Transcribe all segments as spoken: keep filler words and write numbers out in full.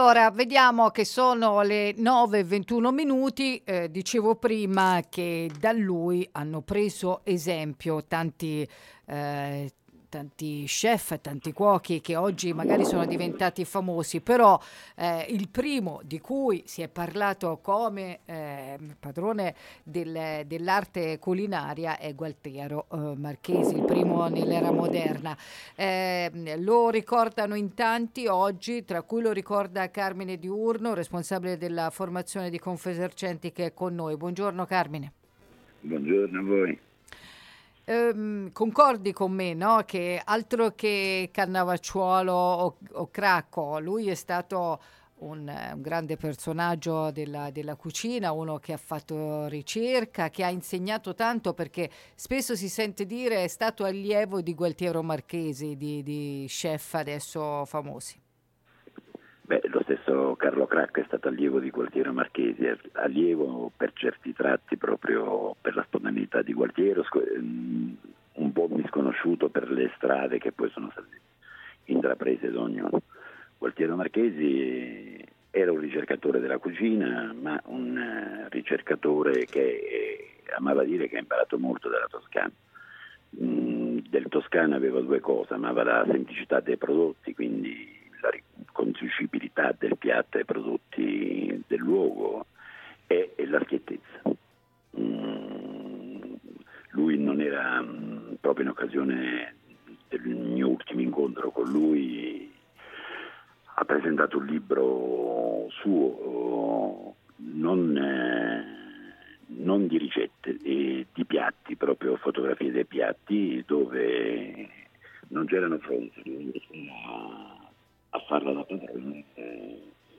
Allora, vediamo che sono le nove e ventuno minuti. Eh, dicevo prima che da lui hanno preso esempio tanti eh, tanti chef, tanti cuochi che oggi magari sono diventati famosi, però eh, il primo di cui si è parlato come eh, padrone del- dell'arte culinaria è Gualtiero eh, Marchesi, il primo nell'era moderna. Eh, lo ricordano in tanti oggi, tra cui lo ricorda Carmine Diurno, responsabile della formazione di Confesercenti, che è con noi. Buongiorno Carmine. Buongiorno a voi. Ehm, concordi con me, no? Che altro che Cannavacciuolo o, o Cracco, lui è stato un, eh, un grande personaggio della, della cucina, uno che ha fatto ricerca, che ha insegnato tanto, perché spesso si sente dire è stato allievo di Gualtiero Marchesi, di, di chef adesso famosi. Beh, lo stesso Carlo Cracco è stato allievo di Gualtiero Marchesi, è allievo per certi tratti proprio per la spontaneità di Gualtiero, sc- ehm, un po' misconosciuto per le strade che poi sono state intraprese da ognuno. Gualtiero Marchesi era un ricercatore della cucina, ma un eh, ricercatore che eh, amava dire che ha imparato molto dalla Toscana. Mm, del Toscana aveva due cose: amava la semplicità dei prodotti, quindi la riconducibilità del piatto ai prodotti del luogo, e, e la schiettezza. Mm, lui non era, mm, proprio in occasione del mio ultimo incontro con lui, ha presentato un libro suo, non, eh, non di ricette, eh, di piatti, proprio fotografie dei piatti, dove non c'erano fronzoli, a, a farla da padrone. Eh,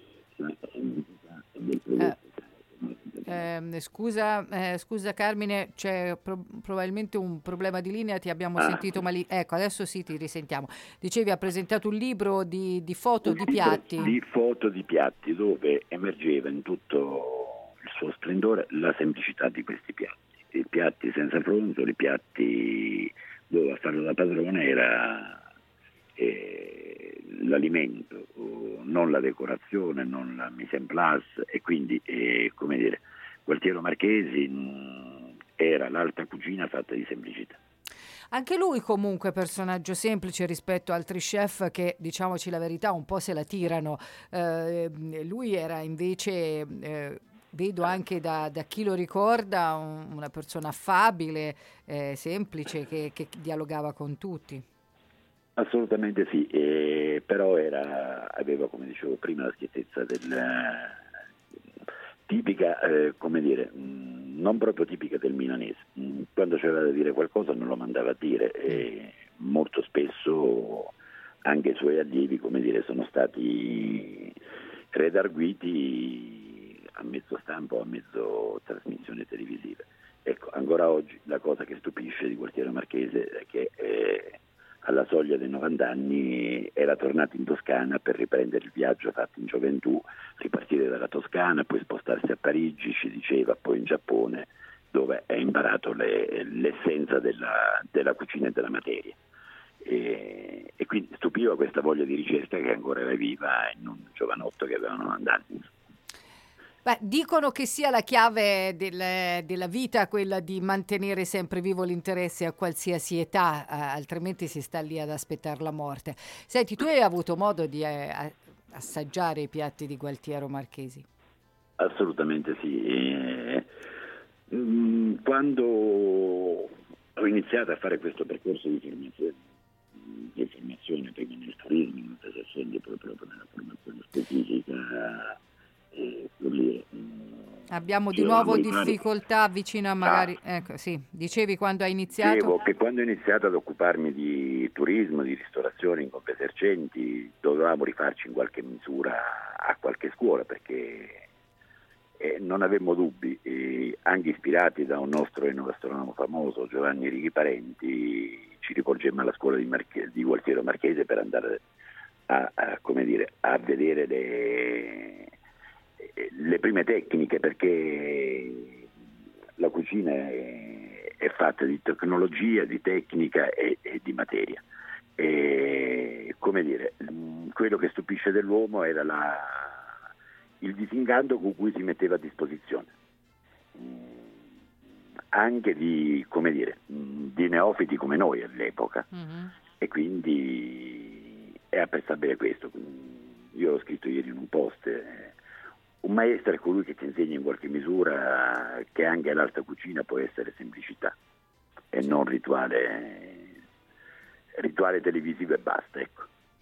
Eh, ehm, scusa, eh, scusa Carmine, c'è pro- probabilmente un problema di linea, ti abbiamo ah, sentito male. Ecco, adesso sì, ti risentiamo. Dicevi, ha presentato un libro di, di foto un di libro piatti. di foto di piatti dove emergeva in tutto il suo splendore la semplicità di questi piatti. I piatti senza fronzoli, i piatti dove a farlo da padrone era eh, l'alimento, non la decorazione, non la mise en place, e quindi, eh, come dire, Gualtiero Marchesi mh, era l'alta cucina fatta di semplicità. Anche lui comunque personaggio semplice rispetto a altri chef che, diciamoci la verità, un po' se la tirano. Eh, lui era invece, eh, vedo anche da, da chi lo ricorda, un- una persona affabile, eh, semplice, che, che dialogava con tutti. Assolutamente sì, eh, però era, aveva, come dicevo prima, la schiettezza del, tipica, eh, come dire, mh, non proprio tipica del milanese. Mh, quando c'era da dire qualcosa non lo mandava a dire, e molto spesso anche i suoi allievi, come dire, sono stati redarguiti a mezzo stampa o a mezzo trasmissione televisiva. Ecco, ancora oggi la cosa che stupisce di Gualtiero Marchese è che eh, alla soglia dei novanta anni era tornato in Toscana per riprendere il viaggio fatto in gioventù, ripartire dalla Toscana, poi spostarsi a Parigi, ci diceva, poi in Giappone, dove ha imparato le, l'essenza della, della cucina e della materia. E, e quindi stupiva questa voglia di ricerca che ancora era viva in un giovanotto che aveva novanta anni. Beh, dicono che sia la chiave del- della vita quella di mantenere sempre vivo l'interesse a qualsiasi età, eh, altrimenti si sta lì ad aspettare la morte. Senti, tu hai avuto modo di eh, a- assaggiare i piatti di Gualtiero Marchesi? Assolutamente sì. E, mm, quando ho iniziato a fare questo percorso di formazione, di formazione prima nel turismo, in esercendo proprio nella formazione specifica, e, come dire, mm, Abbiamo di cercavamo nuovo di fare. difficoltà vicino a Ah, magari... Ecco, sì, dicevi quando hai iniziato? Dicevo che quando ho iniziato ad occuparmi di turismo, di ristorazione in Confesercenti, dovevamo rifarci in qualche misura a qualche scuola, perché eh, non avemmo dubbi, eh, anche ispirati da un nostro enogastronomo famoso, Giovanni Righi Parenti, ci rivolgemmo alla scuola di, Marche- di Gualtiero Marchese per andare a, a, come dire, a vedere le, le prime tecniche, perché la cucina è, è fatta di tecnologia, di tecnica e, e di materia. E, come dire, quello che stupisce dell'uomo era la il disinganto con cui si metteva a disposizione, anche di, come dire, di neofiti come noi all'epoca, mm-hmm. e quindi è apprezzabile questo. Io l'ho scritto ieri in un post, eh, un maestro è colui che ti insegna in qualche misura che anche l'alta cucina può essere semplicità e non rituale, rituale televisivo e basta, ecco.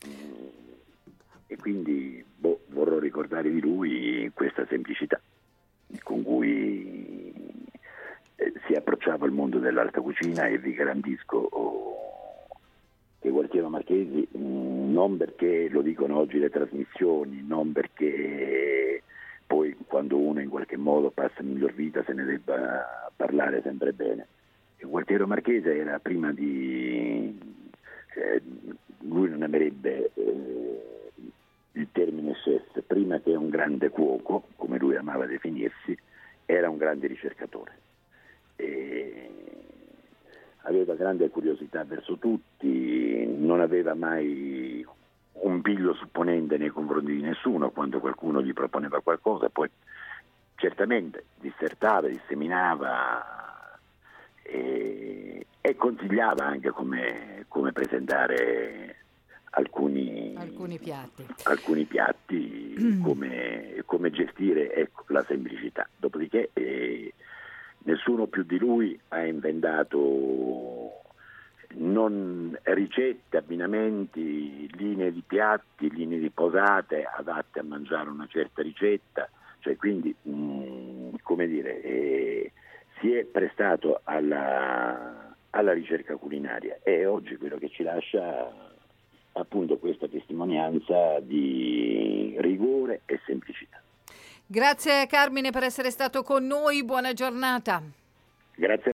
E quindi boh, vorrò ricordare di lui questa semplicità con cui eh, si approcciava al mondo dell'alta cucina, e vi garantisco oh, che Gualtiero Marchesi, mh, non perché lo dicono oggi le trasmissioni, non perché poi quando uno in qualche modo passa miglior vita se ne debba parlare sempre bene, Gualtiero Marchesi era prima di... Eh, lui non amerebbe eh, il termine chef, prima che un grande cuoco, come lui amava definirsi, era un grande ricercatore. E aveva grande curiosità verso tutti, non aveva mai un piglio supponente nei confronti di nessuno. Quando qualcuno gli proponeva qualcosa, poi certamente dissertava, disseminava e, e consigliava anche come, come presentare alcuni, alcuni piatti, alcuni piatti come, come gestire, ecco, la semplicità. Dopodiché eh, nessuno più di lui ha inventato non ricette, abbinamenti, linee di piatti, linee di posate adatte a mangiare una certa ricetta, cioè quindi mh, come dire eh, si è prestato alla, alla ricerca culinaria, e oggi quello che ci lascia appunto questa testimonianza di rigore e semplicità. Grazie Carmine per essere stato con noi, buona giornata. Grazie.